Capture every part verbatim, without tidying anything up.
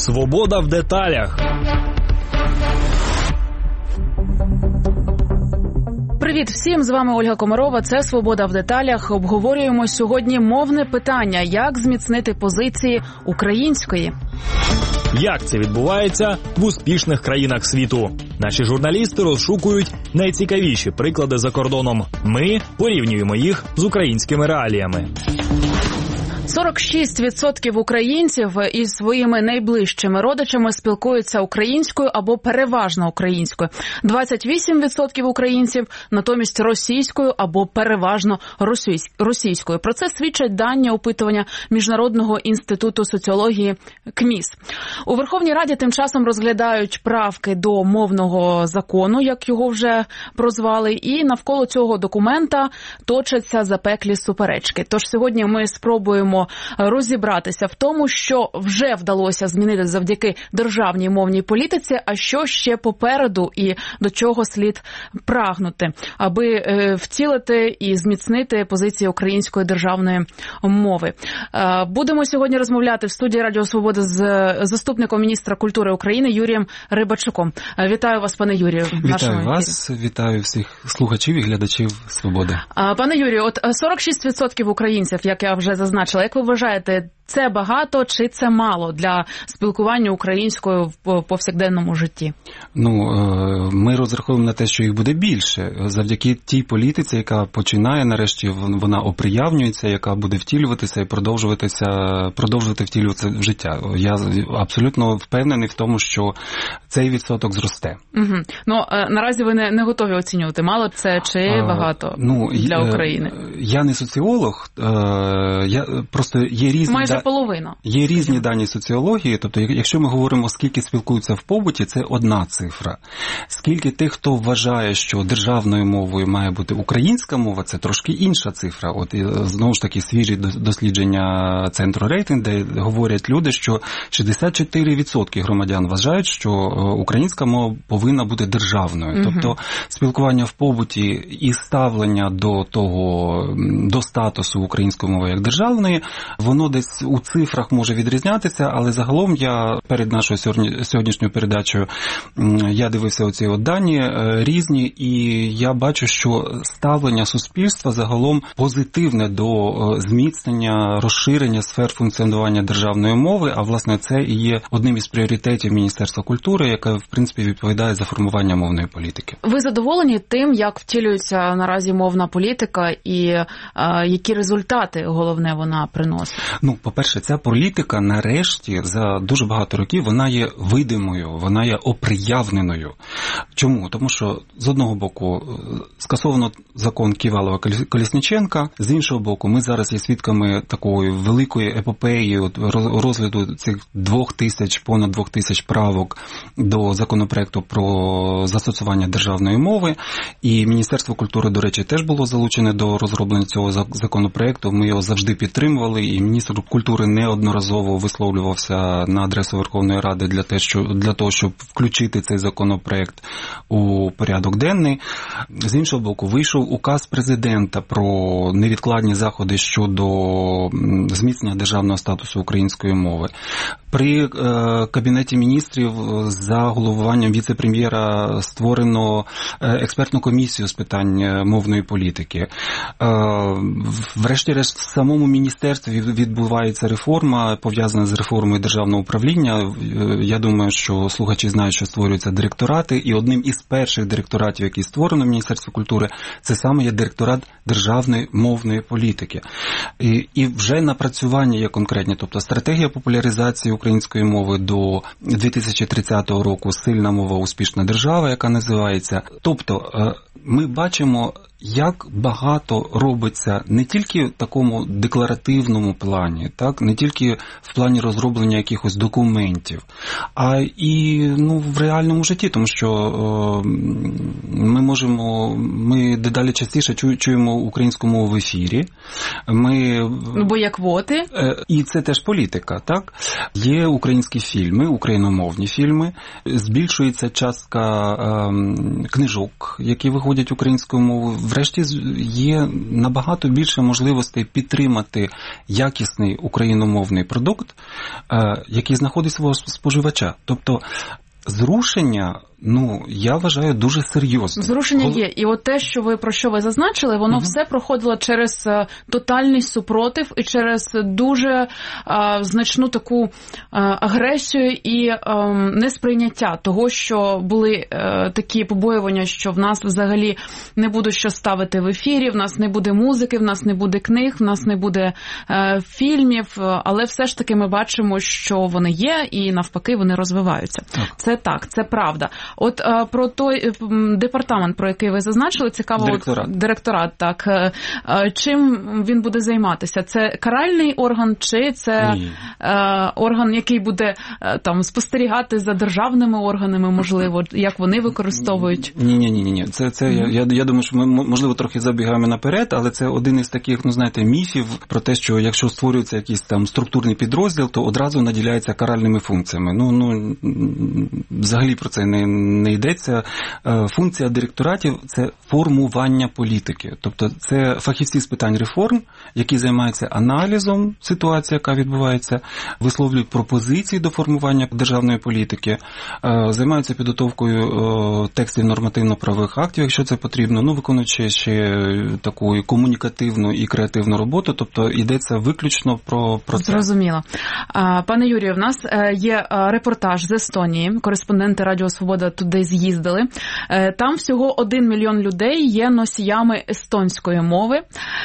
Свобода в деталях. Привіт всім, з вами Ольга Комарова, це «Свобода в деталях». Обговорюємо сьогодні мовне питання, як зміцнити позиції української. Як це відбувається в успішних країнах світу? Наші журналісти розшукують найцікавіші приклади за кордоном. Ми порівнюємо їх з українськими реаліями. сорок шість відсотків українців із своїми найближчими родичами спілкуються українською або переважно українською. двадцять вісім відсотків українців натомість російською або переважно російською. Про це свідчать дані опитування Міжнародного інституту соціології КМІС. У Верховній Раді тим часом розглядають правки до мовного закону, як його вже прозвали, і навколо цього документа точаться запеклі суперечки. Тож сьогодні ми спробуємо розібратися в тому, що вже вдалося змінити завдяки державній мовній політиці, а що ще попереду і до чого слід прагнути, аби втілити і зміцнити позиції української державної мови. Будемо сьогодні розмовляти в студії Радіо Свобода з заступником міністра культури України Юрієм Рибачуком. Вітаю вас, пане Юрію. Вітаю вас, вітаю всіх слухачів і глядачів «Свободи». Пане Юрію, от сорок шість відсотків українців, як я вже зазначила, як ви вважаєте, це багато чи це мало для спілкування українською в повсякденному житті? Ну, ми розраховуємо на те, що їх буде більше. Завдяки тій політиці, яка починає, нарешті, вона оприявнюється, яка буде втілюватися і продовжуватися, продовжувати втілюватися в життя. Я абсолютно впевнений в тому, що цей відсоток зросте. Угу. Ну, наразі ви не, не готові оцінювати, мало це чи багато а, ну, для України? Я не соціолог, я просто є різні... Майже половина. Є різні дані соціології, тобто якщо ми говоримо, скільки спілкуються в побуті, це одна цифра. Скільки тих, хто вважає, що державною мовою має бути українська мова, це трошки інша цифра. От знову ж таки свіжі дослідження центру рейтинг, де говорять люди, що шістдесят чотири відсотки громадян вважають, що українська мова повинна бути державною. Угу. Тобто спілкування в побуті і ставлення до того, до статусу української мови як державної, воно десь у цифрах може відрізнятися, але загалом я перед нашою сьогоднішньою передачею я дивився оці от дані різні, і я бачу, що ставлення суспільства загалом позитивне до зміцнення, розширення сфер функціонування державної мови, а власне це і є одним із пріоритетів Міністерства культури, яке в принципі відповідає за формування мовної політики. Ви задоволені тим, як втілюється наразі мовна політика і а, які результати, головне, вона приносить? Ну, по-перше, ця політика нарешті за дуже багато років вона є видимою, вона є оприявненою. Чому? Тому що з одного боку скасовано закон Ківалова-Колесніченка, з іншого боку ми зараз є свідками такої великої епопеї от, розгляду цих двох тисяч, понад двох тисяч правок до законопроекту про застосування державної мови. І Міністерство культури, до речі, теж було залучене до розроблення цього законопроекту. Ми його завжди підтримували, і міністр культури неодноразово висловлювався на адресу Верховної Ради для, те, що, для того, щоб включити цей законопроект у порядок денний. З іншого боку, вийшов указ президента про невідкладні заходи щодо зміцнення державного статусу української мови. При е, Кабінеті міністрів за головуванням віце-прем'єра створено експертну комісію з питань мовної політики. Е, врешті-решт, в самому міністерстві відбувається реформа, пов'язана з реформою державного управління. Я думаю, що слухачі знають, що створюються директорати, і одним із перших директоратів, який створено в Міністерстві культури, це саме є директорат державної мовної політики. І, і вже напрацювання є конкретні, тобто стратегія популяризації української мови до дві тисячі тридцятого року «Сильна мова, успішна держава», яка називається. Тобто ми бачимо, як багато робиться не тільки в такому декларативному плані, так, не тільки в плані розроблення якихось документів, а і ну, в реальному житті, тому що е, ми можемо, ми дедалі частіше чу, чуємо українську мову в ефірі. Ми, ну, бо є квоти. Е, і це теж політика, так? Є українські фільми, україномовні фільми, збільшується частка е, книжок, які виходять українською мовою. врешті є набагато більше можливостей підтримати якісний україномовний продукт, який знаходить свого споживача. Тобто зрушення, ну, я вважаю, дуже серйозно. Зрушення є. І от те, що ви, про що ви зазначили, воно угу. все проходило через тотальний супротив і через дуже а, значну таку а, агресію і а, несприйняття того, що були а, такі побоювання, що в нас взагалі не буде що ставити в ефірі, в нас не буде музики, в нас не буде книг, в нас не буде а, фільмів, але все ж таки ми бачимо, що вони є і навпаки вони розвиваються. Так. Це так, це правда. От а, про той департамент, про який ви зазначили, цікаво, директорат. От, директорат, так. А, чим він буде займатися? Це каральний орган чи це а, орган, який буде а, там спостерігати за державними органами, можливо, як вони використовують? Ні, ні, ні, ні. Це це mm-hmm. я, я думаю, що ми можливо трохи забігаємо наперед, але це один із таких, ну знаєте, міфів про те, що якщо створюється якийсь там структурний підрозділ, то одразу наділяється каральними функціями. Ну, ну взагалі про це не, не йдеться. Функція директоратів – це формування політики. Тобто це фахівці з питань реформ, які займаються аналізом ситуації, яка відбувається, висловлюють пропозиції до формування державної політики, займаються підготовкою текстів нормативно-правових актів, якщо це потрібно, ну, виконуючи ще таку і комунікативну і креативну роботу, тобто йдеться виключно про, про це. Зрозуміло. Пане Юрію, в нас є репортаж з Естонії, кореспонденти Радіо Свобода туди з'їздили. Там всього один мільйон людей є носіями естонської мови,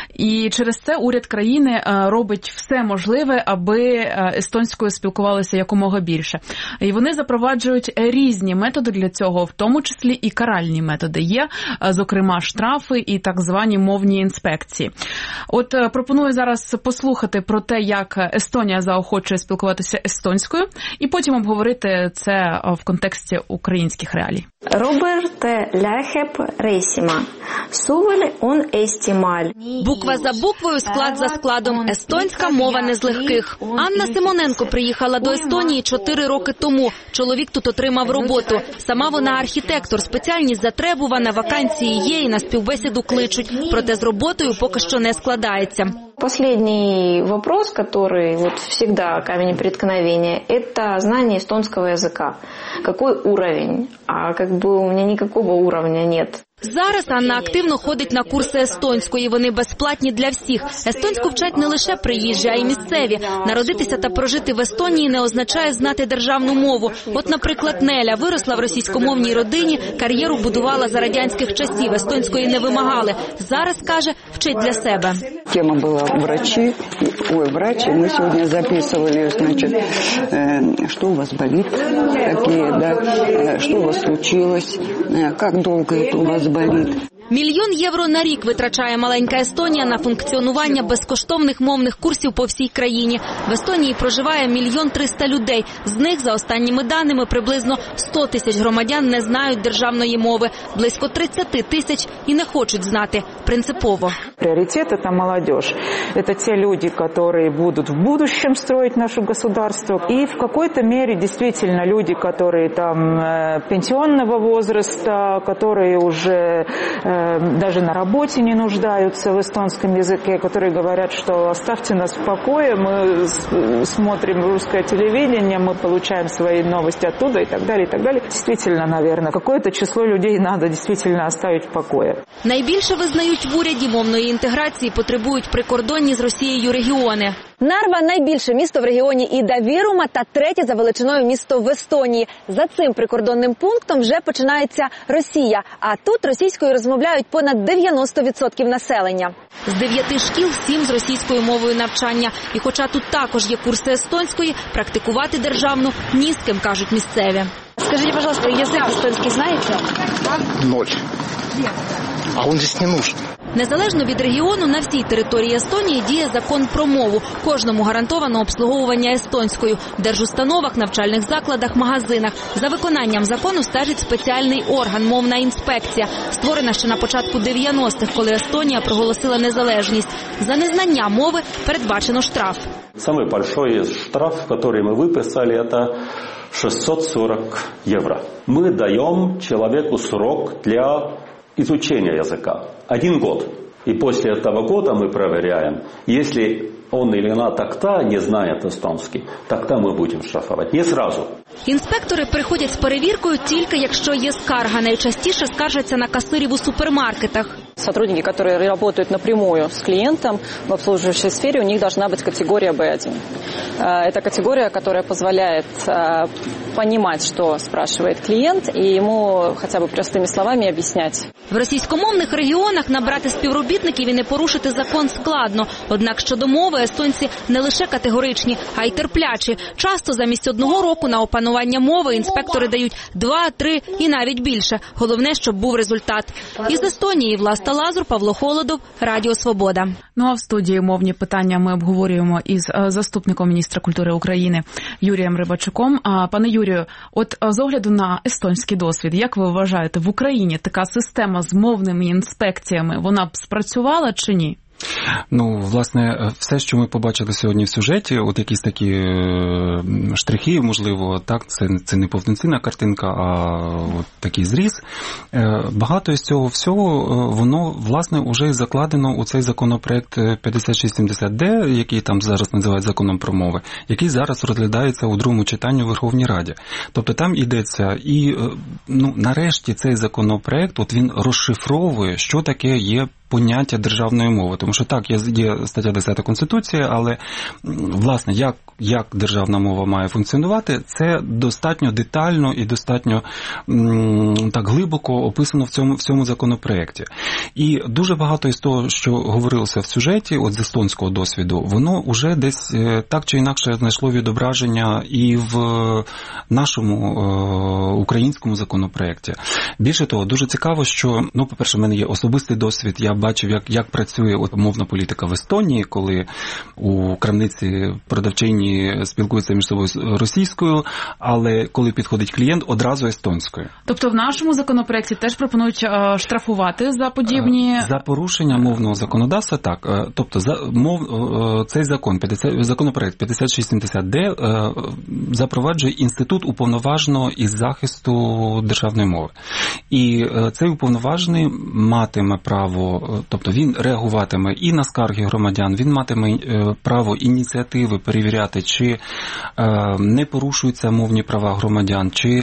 і через це уряд країни робить все можливе, аби естонською спілкувалися якомога більше. І вони запроваджують різні методи для цього, в тому числі і каральні методи є, зокрема штрафи і так звані мовні інспекції. От пропоную зараз послухати про те, як Естонія заохочує спілкуватися естонською, і потім обговорити це в контексті українських реалій. Роберт Ляхеп Рейсіма. Сувель он естімаль. Буква за буквою, склад за складом. Естонська мова не з легких. Анна Симоненко приїхала до Естонії чотири роки тому. Чоловік тут отримав роботу. Сама вона архітектор. Спеціальність затребувана, вакансії є і на співбесіду кличуть. Проте з роботою поки що не складається. Последний вопрос, который вот всегда камень преткновения, это знание эстонского языка. Какой уровень? А как бы у меня никакого уровня нет. Зараз Анна активно ходить на курси естонської. Вони безплатні для всіх. Естонську вчать не лише приїжджі, а й місцеві. Народитися та прожити в Естонії не означає знати державну мову. От, наприклад, Неля виросла в російськомовній родині, кар'єру будувала за радянських часів, естонської не вимагали. Зараз, каже, вчить для себе. Тема була врачі. Ой, врачі. Ми сьогодні записували, значить, що у вас болить, такі, да, що у вас случилось, як довго у вас болить. Мільйон євро на рік витрачає маленька Естонія на функціонування безкоштовних мовних курсів по всій країні. В Естонії проживає мільйон триста людей. З них, за останніми даними, приблизно сто тисяч громадян не знають державної мови. Близько тридцять тисяч і не хочуть знати. Принципово. Пріоритет – це молодіж. Це ті люди, які будуть в будущем строить наше государство. І в какой-то мере, действительно, люди, які там пенсионного возраста, які уже даже на работе не нуждаются в эстонском языке, которые говорят, что оставьте нас в покое, мы смотрим русское телевидение, мы получаем свои новости оттуда и так далее, и так далее. Действительно, наверное, какое-то число людей надо действительно оставить в покое. Найбільше визнають в уряді мовної інтеграції потребують прикордонні з Росією регіони. Нарва – найбільше місто в регіоні Іда Вірума та третє за величиною місто в Естонії. За цим прикордонним пунктом вже починається Росія, а тут російською розмовляють понад дев'яносто відсотків населення. З дев'яти шкіл сім з російською мовою навчання. І хоча тут також є курси естонської, практикувати державну ні з ким, кажуть місцеві. Скажіть, будь ласка, язик естонський знаєте? Ноль. А він здесь не нужен. Незалежно від регіону, на всій території Естонії діє закон про мову. Кожному гарантовано обслуговування естонською. В держустановах, навчальних закладах, магазинах. За виконанням закону стежить спеціальний орган – мовна інспекція. Створена ще на початку дев'яностих, коли Естонія проголосила незалежність. За незнання мови передбачено штраф. Самый большой штраф, который мы выписали, это шестьсот сорок евро. Мы даем человеку срок для изучения языка. Один год. И после этого года мы проверяем, если он или она так-то не знает эстонский, тогда мы будем штрафовать. Не сразу. Інспектори приходять з перевіркою тільки якщо є скарга. Найчастіше скаржаться на касирів у супермаркетах. Сотрудники, которые работают напрямую с клиентом в обслуживающей сфере, у них должна быть категория бэ один. Это категория, которая позволяет понимать, что спрашивает клиент, и ему хотя бы простыми словами объяснять. В російськомовних регіонах набрати співробітників і не порушити закон складно. Однак щодо мови естонці не лише категоричні, а й терплячі. Часто замість одного року на опанування мови інспектори дають два, три і навіть більше. Головне, щоб був результат. Із Естонії Власта Лазур, Павло Холодов, Радіо Свобода. Ну а в студії мовні питання ми обговорюємо із заступником міністра культури України Юрієм Рибачуком. Пане Юрію, от з огляду на естонський досвід, як ви вважаєте, в Україні така система з мовними інспекціями, вона б спрацювала чи ні? Ну, власне, все, що ми побачили сьогодні в сюжеті, от якісь такі штрихи, можливо, так, це, це не повноцінна картинка, а от такий зріз. Багато із цього всього, воно, власне, вже закладено у цей законопроект п'ятдесят шість сімдесят де, який там зараз називають законом про мови, який зараз розглядається у другому читанні у Верховній Раді. Тобто там йдеться і, ну, нарешті цей законопроект, от він розшифровує, що таке є поняття державної мови. Тому що так, є, є стаття десята Конституції, але, власне, як, як державна мова має функціонувати, це достатньо детально і достатньо м, так глибоко описано в цьому, в цьому законопроекті. І дуже багато із того, що говорилося в сюжеті, от з естонського досвіду, воно вже десь так чи інакше знайшло відображення і в нашому е, українському законопроекті. Більше того, дуже цікаво, що, ну, по-перше, в мене є особистий досвід, я бачив, як, як працює от мовна політика в Естонії, коли у крамниці продавчині спілкуються між собою російською, але коли підходить клієнт, одразу естонською. Тобто в нашому законопроекті теж пропонують е, штрафувати за подібні... За порушення мовного законодавства, так. Е, тобто за, мов, е, цей закон, п'ятдесят, законопроект п'ятдесят шість сімдесят де е, запроваджує інститут уповноваженого із захисту державної мови. І е, цей уповноважений матиме право, тобто він реагуватиме і на скарги громадян, він матиме право ініціативи перевіряти, чи не порушуються мовні права громадян, чи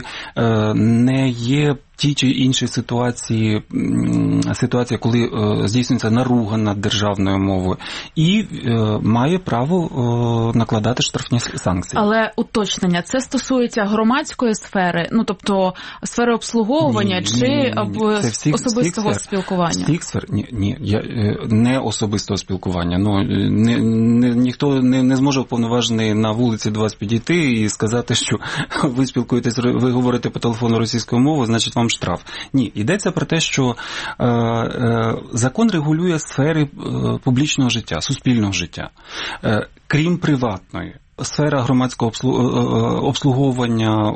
не є ті чи інші ситуації, ситуація, коли е, здійснюється наруга над державною мовою, і е, має право е, накладати штрафні санкції. Але уточнення, це стосується громадської сфери, ну тобто сфери обслуговування, ні, чи ні, ні, ні. Всіх, особистого всіх спілкування? Всіх сфер, ні, ні, я, не особистого спілкування. Ну, не, не, ніхто не, не зможе уповноважений на вулиці до вас підійти і сказати, що ви спілкуєтесь, ви говорите по телефону російською мовою, значить вам штраф. Ні, йдеться про те, що е, е, закон регулює сфери е, публічного життя, суспільного життя, е, крім приватної. Сфера громадського обслуговування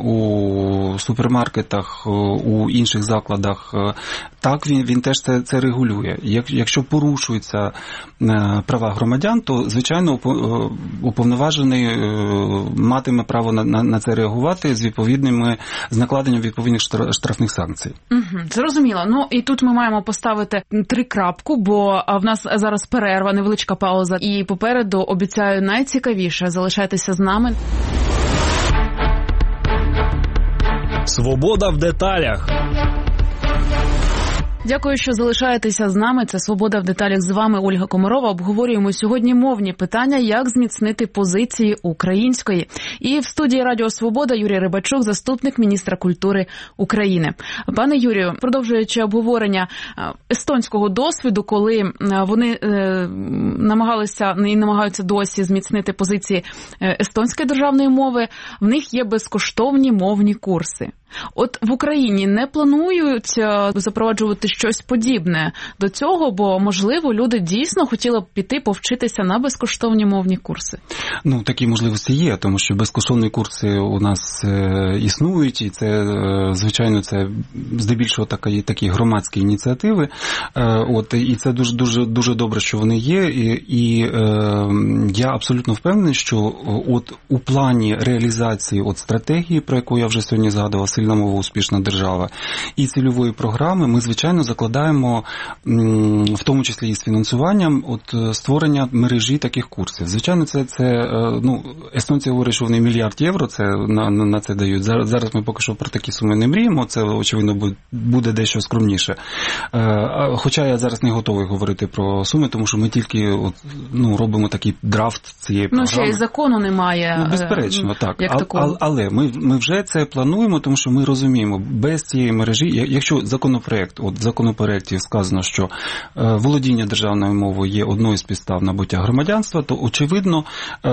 у супермаркетах, у інших закладах, так, він, він теж це, це регулює. Якщо порушуються права громадян, то, звичайно, уповноважений матиме право на, на, на це реагувати з відповідними, з накладенням відповідних штрафних санкцій. Угу, зрозуміло. Ну, і тут ми маємо поставити три крапку, бо в нас зараз перерва, невеличка пауза, і попереду, обіцяю, найцікавіше. Залишайтеся з нами. Свобода в деталях. Дякую, що залишаєтеся з нами. Це «Свобода в деталях». З вами Ольга Комарова. Обговорюємо сьогодні мовні питання, як зміцнити позиції української. І в студії Радіо Свобода Юрій Рибачук, заступник міністра культури України. Пане Юрію, продовжуючи обговорення естонського досвіду, коли вони намагалися і намагаються досі зміцнити позиції естонської державної мови, в них є безкоштовні мовні курси. От в Україні не планують запроваджувати щось подібне до цього, бо, можливо, люди дійсно хотіли б піти повчитися на безкоштовні мовні курси? Ну, такі можливості є, тому що безкоштовні курси у нас е, існують, і це, е, звичайно, це здебільшого такі, такі громадські ініціативи. Е, от, і це дуже, дуже, дуже добре, що вони є, і, і е, я абсолютно впевнений, що от у плані реалізації от стратегії, про яку я вже сьогодні згадував, сильна мова, успішна держава, і цільової програми ми, звичайно, закладаємо, в тому числі і з фінансуванням, от створення мережі таких курсів. Звичайно, це, це ну, естонці говорять, що вони мільярд євро це, на, на це дають. Зараз, зараз ми поки що про такі суми не мріємо, це, очевидно, буде дещо скромніше. Хоча я зараз не готовий говорити про суми, тому що ми тільки от, ну, робимо такий драфт цієї програми. Ну, ще й закону немає. Ну, безперечно, так. Як а, а, але ми, ми вже це плануємо, тому що ми розуміємо, без цієї мережі, якщо законопроект, от в законопроекті сказано, що е, володіння державною мовою є одною з підстав набуття громадянства, то, очевидно, е,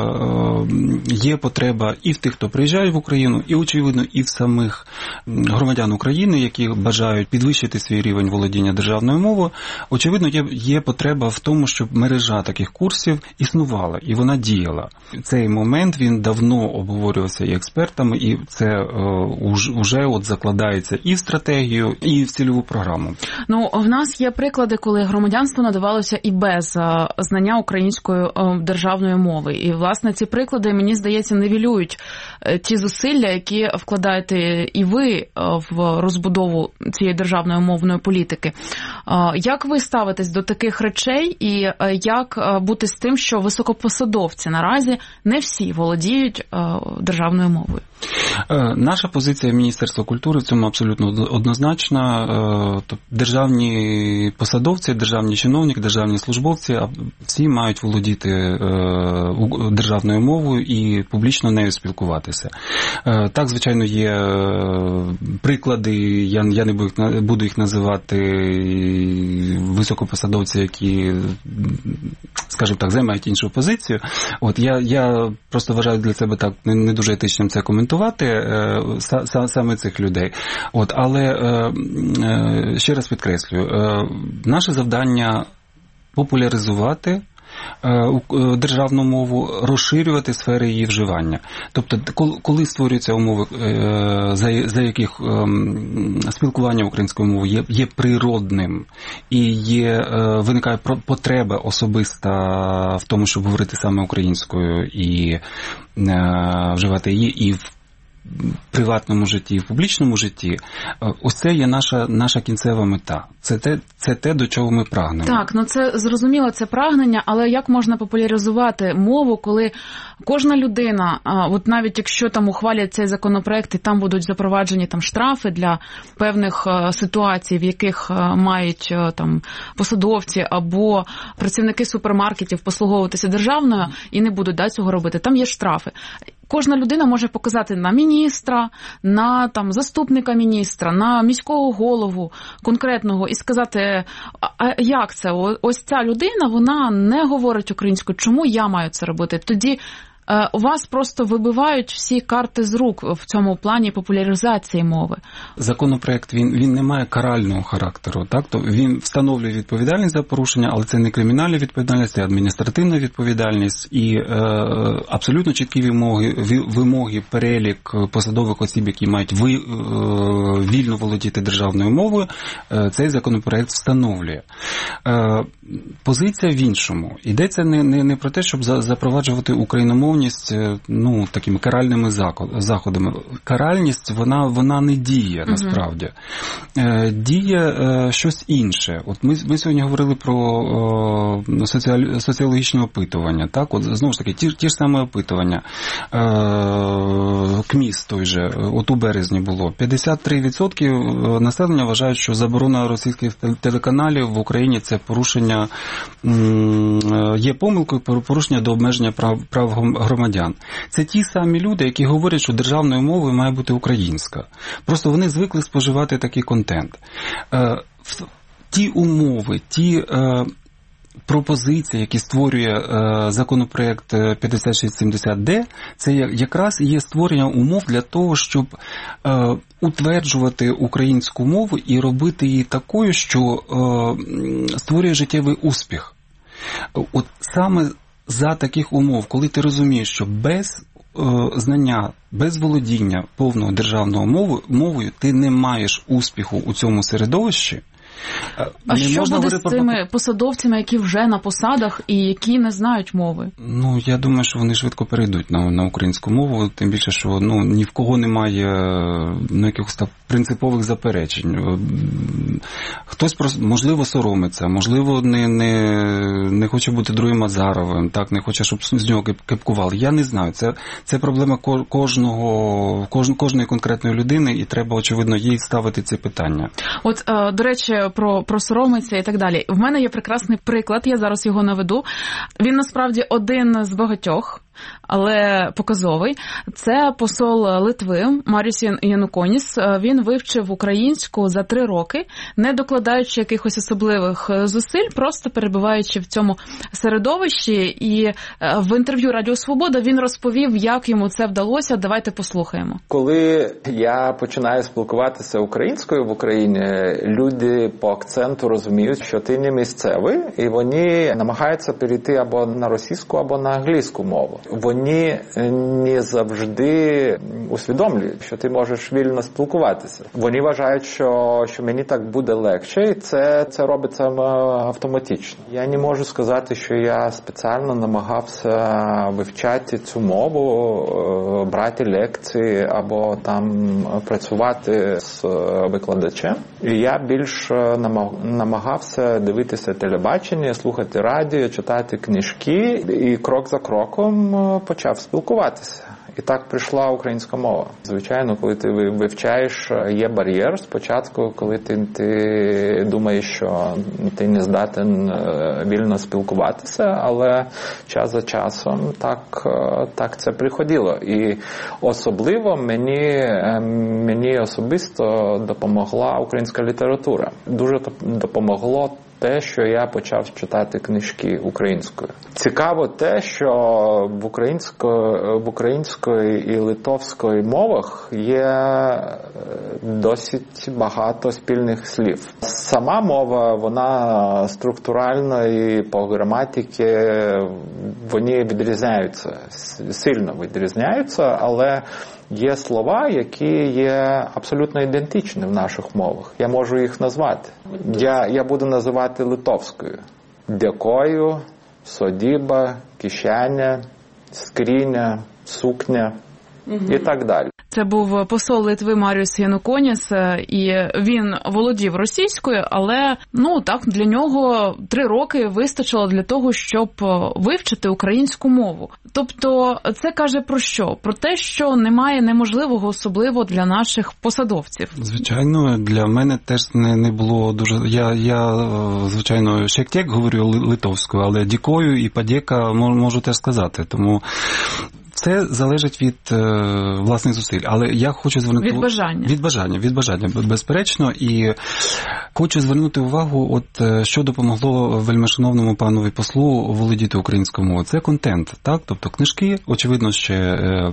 є потреба і в тих, хто приїжджає в Україну, і, очевидно, і в самих громадян України, які бажають підвищити свій рівень володіння державною мовою. Очевидно, є, є потреба в тому, щоб мережа таких курсів існувала, і вона діяла. Цей момент, він давно обговорювався і експертами, і це е, уж, уже от закладається і в стратегію, і в цільову програму. Ну, в нас є приклади, коли громадянство надавалося і без е, знання української е, державної мови. І, власне, ці приклади, мені здається, нівелюють е, ті зусилля, які вкладаєте і ви е, в розбудову цієї державної мовної політики. Е, як ви ставитесь до таких речей і е, як е, бути з тим, що високопосадовці наразі не всі володіють е, державною мовою? Наша позиція Міністерства культури в цьому абсолютно однозначна. Державні посадовці, державні чиновники, державні службовці всі мають володіти державною мовою і публічно нею спілкуватися. Так, звичайно, є приклади, я, я не буду їх називати, високопосадовці, які, скажімо так, займають іншу позицію. От я, я просто вважаю для себе так не дуже етичним це коментувати, саме цих людей. От, але ще раз підкреслюю, наше завдання популяризувати державну мову, розширювати сфери її вживання. Тобто, коли створюються умови, за яких спілкування українською мовою є, є природним і є, виникає потреба особиста в тому, щоб говорити саме українською і вживати її і в приватному житті, в публічному житті, ось це є наша, наша кінцева мета. Це те, це те, до чого ми прагнемо. Так, ну це зрозуміло, це прагнення, але як можна популяризувати мову, коли кожна людина, от навіть якщо там ухвалять цей законопроект і там будуть запроваджені там штрафи для певних ситуацій, в яких мають там посадовці або працівники супермаркетів послуговуватися державною і не будуть да, цього робити, там є штрафи. Кожна людина може показати на міністра, на там заступника міністра, на міського голову конкретного і сказати, а як це? Ось ця людина, вона не говорить українською, чому я маю це робити? Тоді у вас просто вибивають всі карти з рук в цьому плані популяризації мови. Законопроект, він, він не має карального характеру, так? То він встановлює відповідальність за порушення, але це не кримінальна відповідальність, це адміністративна відповідальність і е, абсолютно чіткі вимоги, вимоги, перелік посадових осіб, які мають ви, е, вільно володіти державною мовою, е, цей законопроект встановлює. Е, позиція в іншому. Йдеться не, не, не про те, щоб за, запроваджувати україномовність ну, такими каральними заходами. Каральність, вона, вона не діє, насправді. Uh-huh. Діє щось інше. От ми, ми сьогодні говорили про соціалі, соціологічне опитування. Так? От, знову ж таки, ті, ті ж саме опитування. КМІС той же, от у березні було. п'ятдесят три відсотки населення вважають, що заборона російських телеканалів в Україні – це порушення, є помилкою, порушення до обмеження прав, прав громадян. Це ті самі люди, які говорять, що державною мовою має бути українська. Просто вони звикли споживати такий контент. Ті умови, ті пропозиції, які створює законопроект п'ятдесят шість сімдесят де, це якраз є створення умов для того, щоб утверджувати українську мову і робити її такою, що створює життєвий успіх. От саме за таких умов, коли ти розумієш, що без е, знання, без володіння повного державною мовою, мовою ти не маєш успіху у цьому середовищі, А не що можна буде говорити з цими про... посадовцями, які вже на посадах і які не знають мови? Ну, я думаю, що вони швидко перейдуть на, на українську мову, тим більше, що ну, ні в кого немає ну, якихось там принципових заперечень. Хтось, просто, можливо, соромиться, можливо, не, не, не хоче бути другим Азаровим, так, не хоче, щоб з нього кепкували. Я не знаю, це, це проблема кожного, кож, кожної конкретної людини, і треба, очевидно, їй ставити ці питання. От, до речі, про, про соромиться і так далі. В мене є прекрасний приклад, я зараз його наведу. Він, насправді, один з багатьох, але показовий. Це посол Литви Маріус Януконіс. Він вивчив українську за три роки, не докладаючи якихось особливих зусиль, просто перебуваючи в цьому середовищі. І в інтерв'ю Радіо Свобода він розповів, як йому це вдалося. Давайте послухаємо. Коли я починаю спілкуватися українською в Україні, люди по акценту розуміють, що ти не місцевий, і вони намагаються перейти або на російську, або на англійську мову. Вони не завжди усвідомлюють, що ти можеш вільно спілкуватися. Вони вважають, що, що мені так буде легше, і це, це робиться автоматично. Я не можу сказати, що я спеціально намагався вивчати цю мову, брати лекції або там працювати з викладачем. І я більш намагався дивитися телебачення, слухати радіо, читати книжки і крок за кроком почав спілкуватися. І так прийшла українська мова. Звичайно, коли ти вивчаєш, є бар'єр спочатку, коли ти, ти думаєш, що ти не здатен вільно спілкуватися, але час за часом так, так це приходило. І особливо мені, мені особисто допомогла українська література. Дуже допомогло те, що я почав читати книжки українською. Цікаво те, що в української, в української і литовської мовах є досить багато спільних слів. Сама мова, вона структурально і по граматиці вони відрізняються, сильно відрізняються, але є слова, які є абсолютно ідентичні в наших мовах. Я можу їх назвати. Я, я буду називати литовською. Дякую, содіба, кишеня, скриня, сукня угу. і так далі. Це був посол Литви Маріус Януконіс, і він володів російською, але, ну, так, для нього три роки вистачило для того, щоб вивчити українську мову. Тобто, це каже про що? Про те, що немає неможливого, особливо для наших посадовців. Звичайно, для мене теж не, не було дуже... Я, я звичайно, шектєк говорю литовською, але дякую і подяка можу теж сказати, тому... Це залежить від е, власних зусиль, але я хочу звернути... Від бажання. Від бажання, від бажання, безперечно, і хочу звернути увагу, от що допомогло вельмишановному панові послу володіти українською мовою. Це контент, так? Тобто книжки, очевидно, ще е,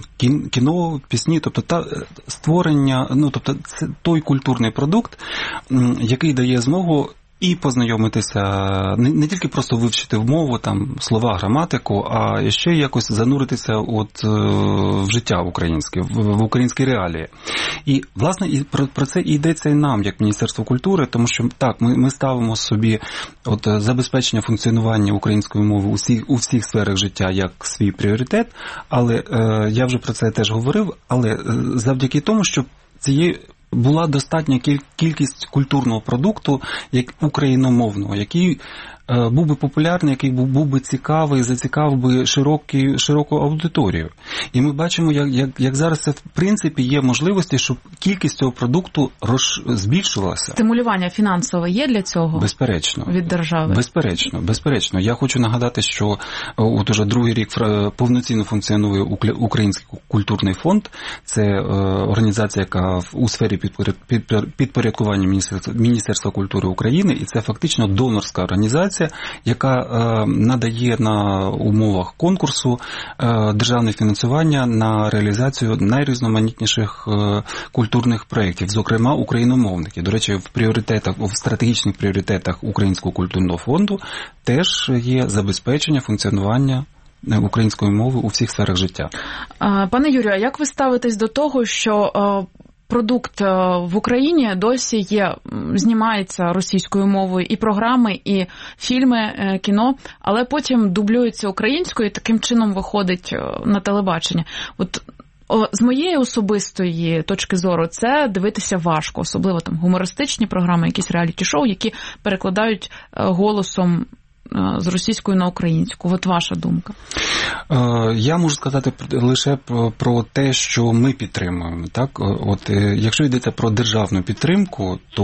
кіно, пісні, тобто та створення, ну, тобто це той культурний продукт, який дає змогу і познайомитися, не, не тільки просто вивчити мову, там, слова, граматику, а ще якось зануритися от, в життя українське, в, в українські реалії. І, власне, і про, про це і йдеться і нам, як Міністерство культури, тому що, так, ми, ми ставимо собі от, забезпечення функціонування української мови у всіх, у всіх сферах життя як свій пріоритет, але е, я вже про це теж говорив, але завдяки тому, що цієї була достатня кількість культурного продукту, як україномовного, який був би популярний, який був, був би цікавий, зацікавив би широкі, широку аудиторію. І ми бачимо, як, як, як зараз це в принципі є можливості, щоб кількість цього продукту роз, збільшувалася. Стимулювання фінансове є для цього? Безперечно. Від держави? Безперечно, безперечно. Я хочу нагадати, що от уже другий рік повноцінно функціонує Український культурний фонд. Це організація, яка у сфері підпорядкування Міністерства, Міністерства культури України, і це фактично донорська організація, яка е, надає на умовах конкурсу е, державне фінансування на реалізацію найрізноманітніших е, культурних проєктів, зокрема україномовних. І, до речі, в пріоритетах, в стратегічних пріоритетах Українського культурного фонду теж є забезпечення функціонування української мови у всіх сферах життя. Пане Юрію, а як ви ставитесь до того, що продукт в Україні досі є, знімається російською мовою і програми, і фільми, кіно, але потім дублюється українською і таким чином виходить на телебачення. От з моєї особистої точки зору це дивитися важко, особливо там гумористичні програми, якісь реаліті-шоу, які перекладають голосом з російської на українську. От ваша думка. Я можу сказати лише про те, що ми підтримуємо. Так? От, якщо йдеться про державну підтримку, то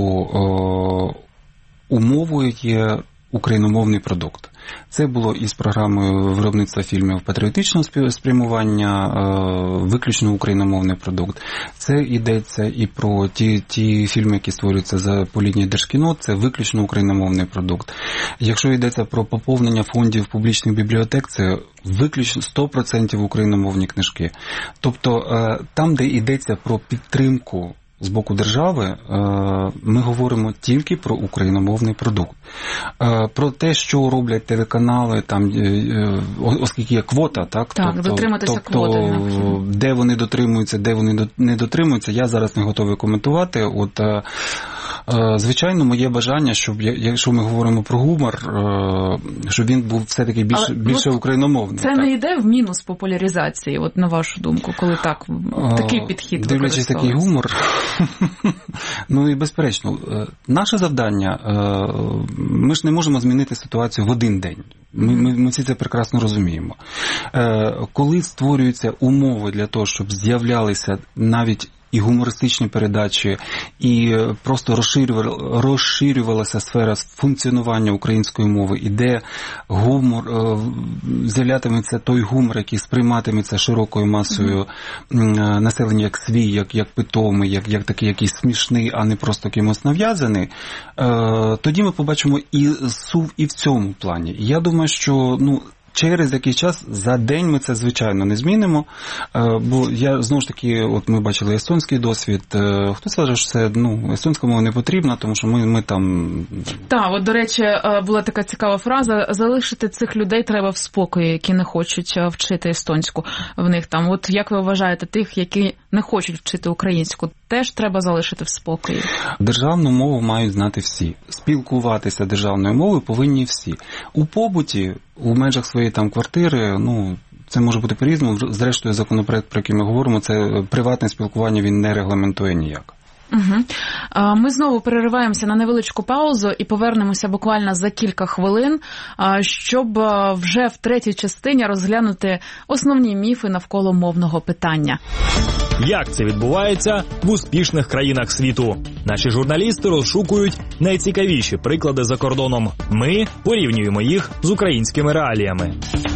умовою є україномовний продукт. Це було із програмою виробництва фільмів патріотичного спрямування, виключно україномовний продукт. Це йдеться і про ті, ті фільми, які створюються за по лінії Держкіно, це виключно україномовний продукт. Якщо йдеться про поповнення фондів публічних бібліотек, це виключно сто відсотків україномовні книжки. Тобто там, де йдеться про підтримку з боку держави, ми говоримо тільки про україномовний продукт. Про те, що роблять телеканали, там, оскільки є квота, так? Так, тобто, дотриматися тобто, квоти. Де вони дотримуються, де вони не дотримуються, я зараз не готовий коментувати. От, звичайно, моє бажання, щоб, якщо ми говоримо про гумор, щоб він був все-таки більше, більше україномовний. Це так. Не йде в мінус популяризації, от на вашу думку, коли так, такий підхід використовується? Дивлячись такий гумор, ну і безперечно, наше завдання, ми ж не можемо змінити ситуацію в один день. Ми, ми, ми всі це прекрасно розуміємо. Коли створюються умови для того, щоб з'являлися навіть і гумористичні передачі, і просто розширювалася сфера функціонування української мови, і де гумор, з'являтиметься той гумор, який сприйматиметься широкою масою mm-hmm. населення як свій, як, як питомий, як, як такий якийсь смішний, а не просто кимось нав'язаний, тоді ми побачимо і сув і в цьому плані. Я думаю, що, ну, через якийсь час, за день ми це, звичайно, не змінимо, бо я, знову ж таки, от ми бачили естонський досвід, хтось каже, що це, ну, естонська мова не потрібна, тому що ми, ми там... Так, от, до речі, була така цікава фраза, залишити цих людей треба в спокої, які не хочуть вчити естонську в них там. От як ви вважаєте, тих, які не хочуть вчити українську, теж треба залишити в спокої? Державну мову мають знати всі. Спілкуватися державною мовою повинні всі. У побуті, у межах своєї там квартири, ну, це може бути по-різному. Зрештою, законопроект, про який ми говоримо, це приватне спілкування, він не регламентує ніяк. Угу. Ми знову перериваємося на невеличку паузу і повернемося буквально за кілька хвилин, щоб вже в третій частині розглянути основні міфи навколо мовного питання. Як це відбувається в успішних країнах світу? Наші журналісти розшукують найцікавіші приклади за кордоном. Ми порівнюємо їх з українськими реаліями.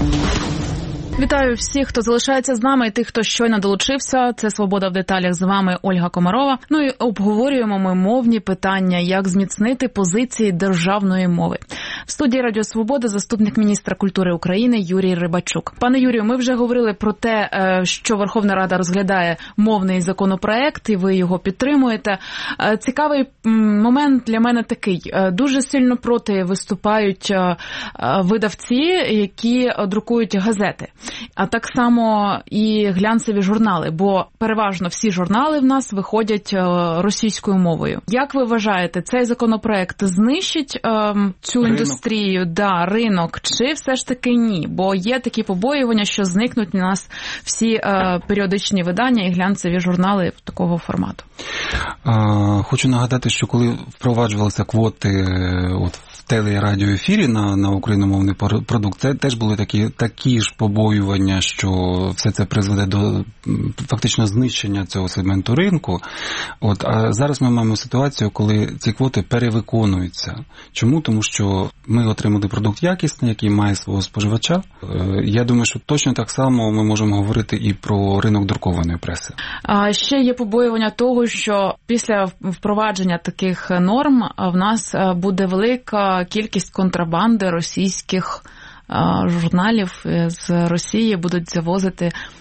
Вітаю всіх, хто залишається з нами, і тих, хто щойно долучився. Це «Свобода в деталях», з вами Ольга Комарова. Ну і обговорюємо ми мовні питання, як зміцнити позиції державної мови. В студії Радіо Свобода заступник міністра культури України Юрій Рибачук. Пане Юрію, ми вже говорили про те, що Верховна Рада розглядає мовний законопроект, і ви його підтримуєте. Цікавий момент для мене такий. Дуже сильно проти виступають видавці, які друкують газети. А так само і глянцеві журнали, бо переважно всі журнали в нас виходять російською мовою. Як ви вважаєте, цей законопроект знищить е, цю ринок. індустрію, да, ринок, чи все ж таки ні? Бо є такі побоювання, що зникнуть у нас всі е, періодичні видання і глянцеві журнали такого формату. А, хочу нагадати, що коли впроваджувалися квоти от, в теле- і радіоефірі на, на україномовний продукт, це теж були такі, такі ж побоювання, що все це призведе до фактично знищення цього сегменту ринку. От, а зараз ми маємо ситуацію, коли ці квоти перевиконуються. Чому? Тому що ми отримали продукт якісний, який має свого споживача. Я думаю, що точно так само ми можемо говорити і про ринок друкованої преси. А ще є побоювання того, що після впровадження таких норм в нас буде велика кількість контрабанди російських журналів з Росії, будуть завозити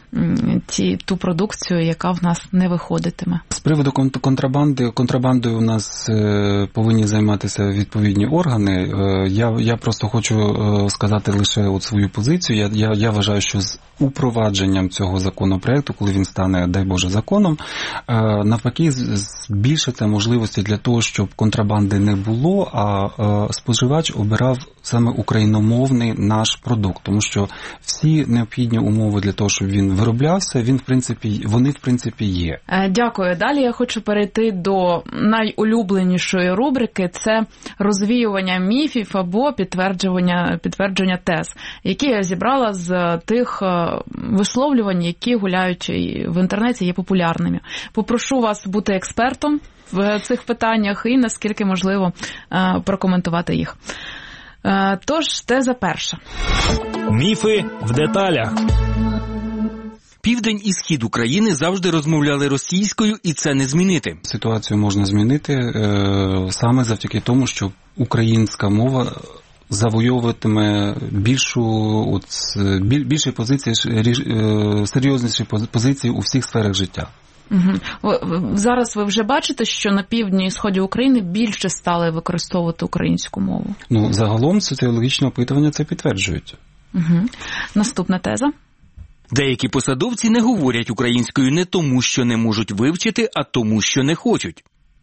ті, ту продукцію, яка в нас не виходитиме. З приводу контрабанди, контрабандою у нас повинні займатися відповідні органи. Я, я просто хочу сказати лише от свою позицію. Я, я, я вважаю, що з упровадженням цього законопроекту, коли він стане, дай Боже, законом, навпаки, збільшиться можливості для того, щоб контрабанди не було, а споживач обирав саме україномовний наш продукт, тому що всі необхідні умови для того, щоб він вироблявся, він в принципі, вони в принципі є. Дякую. Далі я хочу перейти до найулюбленішої рубрики – це розвіювання міфів або підтвердження, підтвердження тез, які я зібрала з тих висловлювань, які гуляють в інтернеті, є популярними. Попрошу вас бути експертом в цих питаннях і, наскільки можливо, прокоментувати їх. Тож, теза перша. Міфи в деталях. Південь і схід України завжди розмовляли російською, і це не змінити. Ситуацію можна змінити е, саме завдяки тому, що українська мова завойовуватиме більшу, от, більші позиції, серйозніші позиції у всіх сферах життя. Угу. Зараз ви вже бачите, що на півдні і сході України більше стали використовувати українську мову? Ну, загалом соціологічні опитування це підтверджують. Угу. Наступна теза. Деякі посадовці не говорять українською не тому, що не можуть вивчити, а тому, що не хочуть.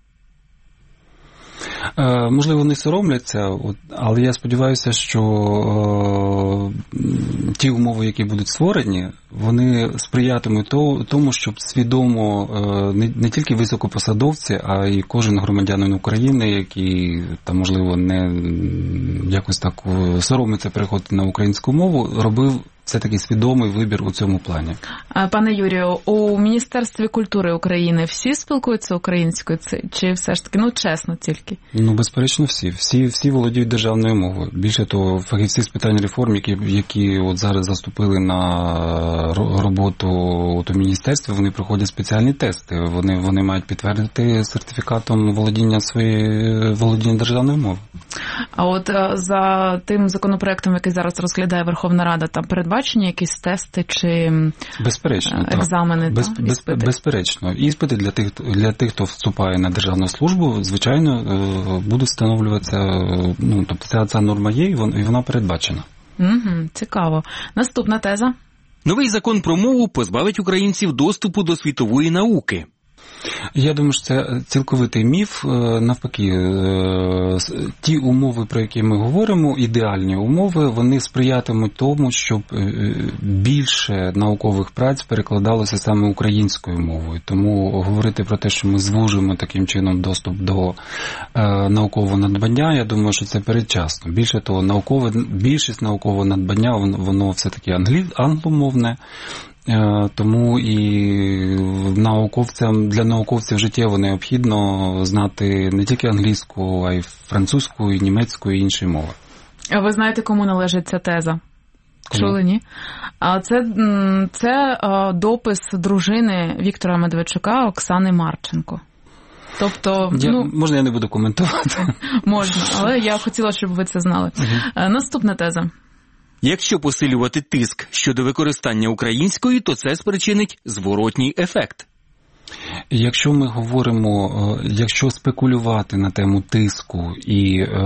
Е, можливо, не соромляться, от, але я сподіваюся, що е, ті умови, які будуть створені, вони сприятимуть то, тому, щоб свідомо е, не, не тільки високопосадовці, а й кожен громадянин України, який, там, можливо, не якось так соромиться переходити на українську мову, робив це такий свідомий вибір у цьому плані. Пане Юрію, у Міністерстві культури України всі спілкуються українською, чи все ж таки, ну чесно тільки? Ну, безперечно, всі. Всі, всі володіють державною мовою. Більше того, фахівці з питань реформ, які, які от зараз заступили на роботу от у міністерстві, вони проходять спеціальні тести. Вони, вони мають підтвердити сертифікатом володіння своєї володіння державною мовою. А от за тим законопроектом, який зараз розглядає Верховна Рада, там передбачені якісь тести чи безперечно, екзамени? Без, та, без, безперечно. Іспити для тих, для тих, хто вступає на державну службу, звичайно, будуть встановлюватися, ну, тобто ця, ця норма є, і вона передбачена. Угу, цікаво. Наступна теза. Новий закон про мову позбавить українців доступу до світової науки. Я думаю, що це цілковитий міф. Навпаки, ті умови, про які ми говоримо, ідеальні умови, вони сприятимуть тому, щоб більше наукових праць перекладалося саме українською мовою. Тому говорити про те, що ми звужуємо таким чином доступ до наукового надбання, я думаю, що це передчасно. Більше того, наукове, більшість наукового надбання, воно все-таки англі, англомовне. Тому і науковцям, для науковців життєво необхідно знати не тільки англійську, а й французьку, і німецьку, і інші мови. А ви знаєте, кому належить ця теза? Кому? Чули, ні? А це, це допис дружини Віктора Медведчука Оксани Марченко. Тобто, я, ну, можна я не буду коментувати? Можна, але я хотіла, щоб ви це знали. Угу. Наступна теза. Якщо посилювати тиск щодо використання української, то це спричинить зворотній ефект. Якщо ми говоримо, якщо спекулювати на тему тиску і е,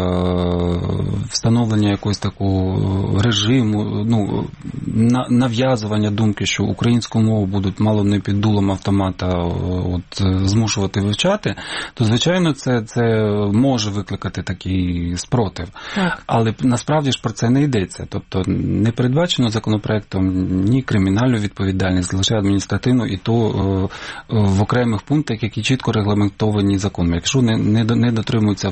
встановлення якогось такого режиму, ну, нав'язування думки, що українську мову будуть мало не під дулом автомата от, змушувати вивчати, то, звичайно, це, це може викликати такий спротив. Так. Але насправді ж про це не йдеться. Тобто не передбачено законопроектом ні кримінальну відповідальність, лише адміністративну, і то е, в окремих пунктах, які чітко регламентовані законом. Якщо не, не, не дотримується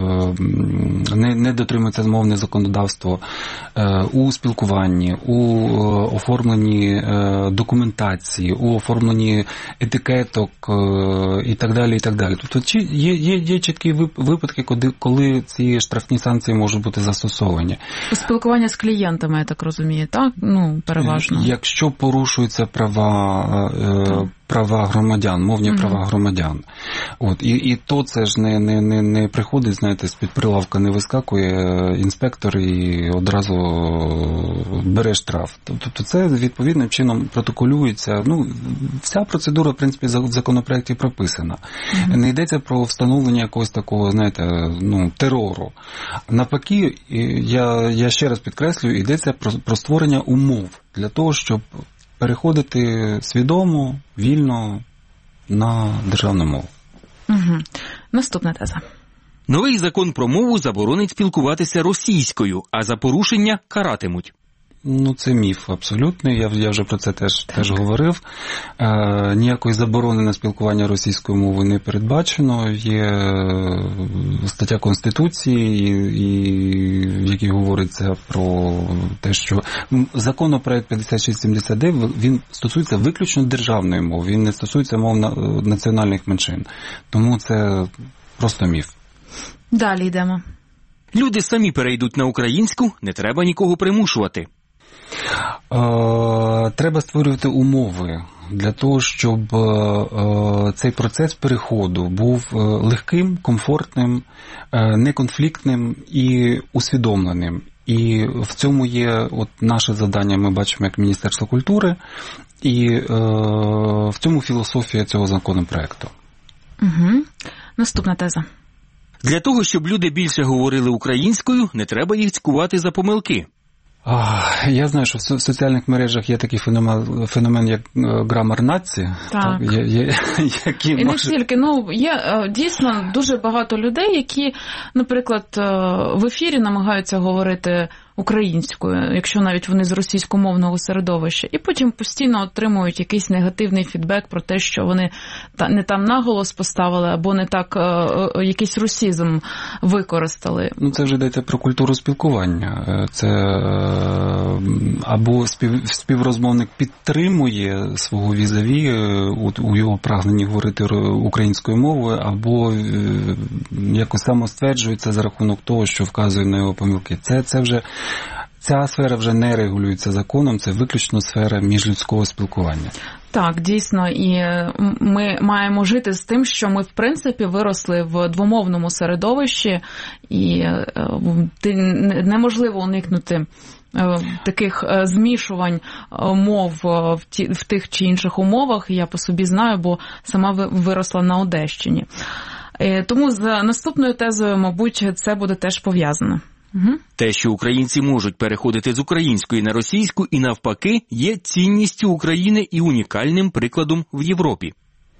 не, не дотримується мовне законодавство у спілкуванні, у оформленні документації, у оформленні етикеток і так далі, і так далі. Тобто є, є, є чіткі випадки, коли, коли ці штрафні санкції можуть бути застосовані. Спілкування з клієнтами, я так розумію, так? Ну, переважно. Якщо порушуються права права громадян, мовні mm-hmm. права громадян. От, і, і то це ж не, не, не, не приходить, знаєте, з-під прилавка не вискакує інспектор і одразу бере штраф. Тобто це відповідним чином протоколюється. Ну, вся процедура, в принципі, в законопроекті прописана. Mm-hmm. Не йдеться про встановлення якогось такого, знаєте, ну, терору. Навпаки, я, я ще раз підкреслюю, йдеться про, про створення умов для того, щоб переходити свідомо, вільно на державну мову. Угу. Наступна теза. Новий закон про мову заборонить спілкуватися російською, а за порушення каратимуть. Ну, це міф абсолютний, я, я вже про це теж, теж говорив. Е, ніякої заборони на спілкування російською мовою не передбачено. Є стаття Конституції, і, і, в якій говориться про те, що законопроект п'ятдесят шість сімдесят дев'ять, він стосується виключно державної мови, він не стосується мов національних меншин. Тому це просто міф. Далі йдемо. Люди самі перейдуть на українську, не треба нікого примушувати. Треба створювати умови для того, щоб цей процес переходу був легким, комфортним, неконфліктним і усвідомленим. І в цьому є от наше завдання, ми бачимо, як Міністерство культури, і в цьому філософія цього законопроекту. Угу. Наступна теза. Для того, щоб люди більше говорили українською, не треба їх цькувати за помилки. Я знаю, що в соціальних мережах є такий феномен, феномен як грамар нації. Так. Так, є, є, які і не може... тільки, ну, є дійсно дуже багато людей, які, наприклад, в ефірі намагаються говорити українською, якщо навіть вони з російськомовного середовища, і потім постійно отримують якийсь негативний фідбек про те, що вони не там наголос поставили, або не так якийсь русізм використали. Ну, це вже йдеться про культуру спілкування. Це або спів, співрозмовник підтримує свого візаві у, у його прагненні говорити українською мовою, або якось самостверджується за рахунок того, що вказує на його помилки. Це, це вже Ця сфера вже не регулюється законом, це виключно сфера міжлюдського спілкування. Так, дійсно, і ми маємо жити з тим, що ми, в принципі, виросли в двомовному середовищі, і неможливо уникнути таких змішувань мов в, ті, в тих чи інших умовах, я по собі знаю, бо сама виросла на Одещині. Тому з наступною тезою, мабуть, це буде теж пов'язано. Угу. Те, що українці можуть переходити з української на російську і навпаки, є цінністю України і унікальним прикладом в Європі.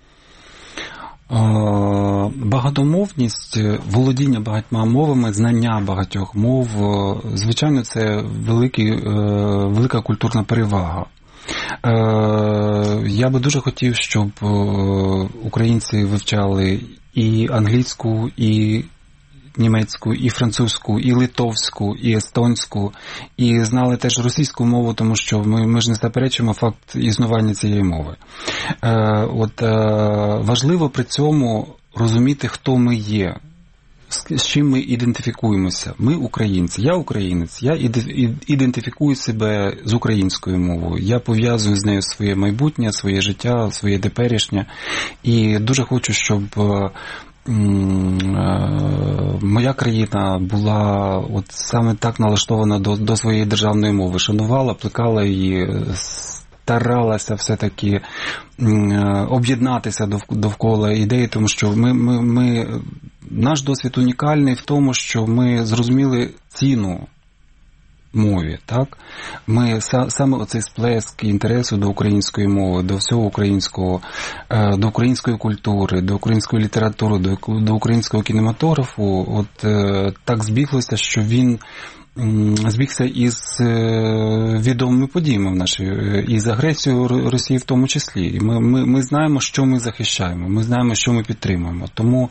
Багатомовність, володіння багатьма мовами, знання багатьох мов, звичайно, це великий, велика культурна перевага. Я би дуже хотів, щоб українці вивчали і англійську, і німецьку, і французьку, і литовську, і естонську, і знали теж російську мову, тому що ми, ми ж не заперечуємо факт існування цієї мови. Е, от, е, важливо при цьому розуміти, хто ми є, з, з чим ми ідентифікуємося. Ми українці, я українець, я ідентифікую себе з українською мовою, я пов'язую з нею своє майбутнє, своє життя, своє теперішнє, і дуже хочу, щоб моя країна була от саме так налаштована до, до своєї державної мови, шанувала, плекала її, старалася все-таки об'єднатися довкола ідеї, тому що ми, ми, ми, наш досвід унікальний в тому, що ми зрозуміли ціну мові, так? Ми саме оцей сплеск інтересу до української мови, до всього українського, до української культури, до української літератури, до, до українського кінематографу, от так збіглося, що він збігся із відомими подіями в нашій, і з агресією Росії в тому числі. І ми, ми, ми знаємо, що ми захищаємо, ми знаємо, що ми підтримуємо. Тому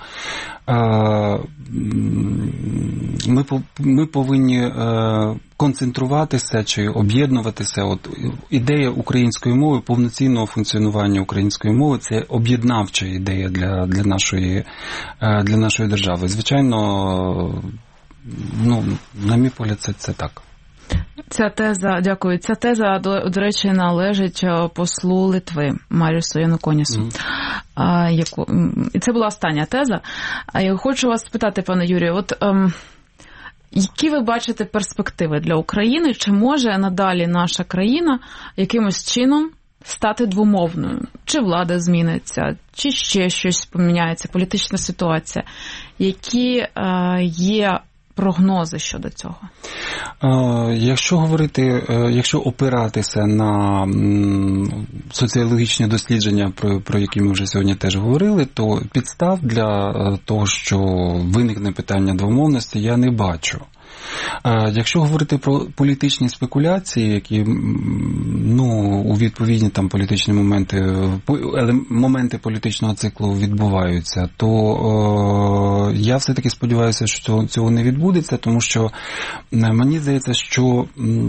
ми, ми повинні концентруватися чи об'єднуватися. От ідея української мови, повноцінного функціонування української мови – це об'єднавча ідея для, для, нашої, для нашої держави. Звичайно, ну, на мій погляд, це, це так. Ця теза, дякую, ця теза, до, до речі, належить послу Литви Марісу Януконісу. Mm. А, яку, і це була остання теза. А я хочу вас спитати, пане Юрію, от ем, які ви бачите перспективи для України? Чи може надалі наша країна якимось чином стати двомовною? Чи влада зміниться, чи ще щось поміняється, політична ситуація? Які е, є прогнози щодо цього? Якщо говорити, якщо опиратися на соціологічні дослідження, про, про які ми вже сьогодні теж говорили, то підстав для того, що виникне питання двомовності, я не бачу. Якщо говорити про політичні спекуляції, які, ну, у відповідні там політичні моменти, моменти політичного циклу відбуваються, то е, я все-таки сподіваюся, що цього не відбудеться, тому що мені здається, що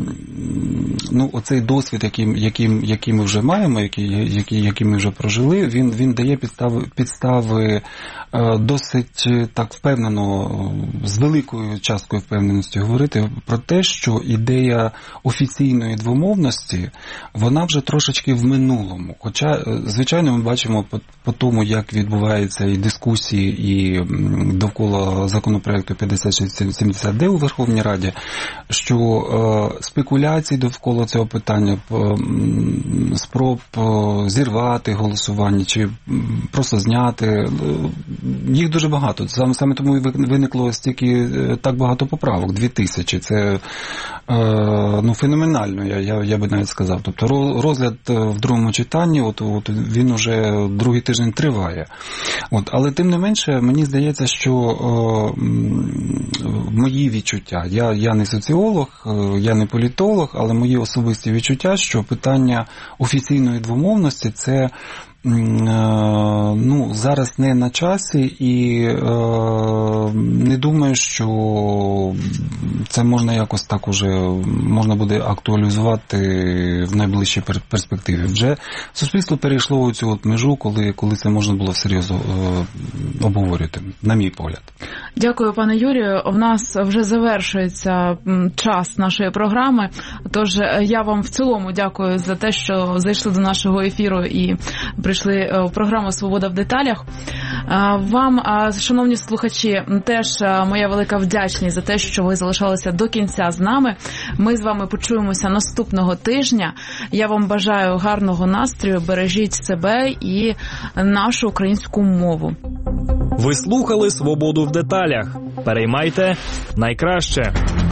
ну, оцей досвід, який, який, який ми вже маємо, який, який, який ми вже прожили, він, він дає підстави, підстави е, досить так впевнено, з великою часткою впевненості говорити про те, що ідея офіційної двомовності, вона вже трошечки в минулому. Хоча, звичайно, ми бачимо по, по тому, як відбуваються і дискусії, і довкола законопроекту п'ятдесят шість сімдесят де у Верховній Раді, що е, спекуляцій довкола цього питання, е, спроб е, зірвати голосування, чи просто зняти, е, їх дуже багато. Саме, саме тому і виникло стільки е, так багато поправок. Дві тисячі. Це е, ну, феноменально, я, я, я би навіть сказав. Тобто розгляд в другому читанні, от, от він уже другий тиждень триває. От, але тим не менше, мені здається, що е, мої відчуття, я, я не соціолог, я не політолог, але мої особисті відчуття, що питання офіційної двомовності – це ну, зараз не на часі, і е, не думаю, що це можна якось так уже, можна буде актуалізувати в найближчій перспективі. Вже суспільство перейшло у цю от межу, коли, коли це можна було серйозно е, обговорювати, на мій погляд. Дякую, пане Юрію. У нас вже завершується час нашої програми, тож я вам в цілому дякую за те, що зайшли до нашого ефіру і прийшли в програму «Свобода в деталях». Вам, шановні слухачі, теж моя велика вдячність за те, що ви залишалися до кінця з нами. Ми з вами почуємося наступного тижня. Я вам бажаю гарного настрою, бережіть себе і нашу українську мову. Ви слухали «Свободу в деталях». Переймайте найкраще.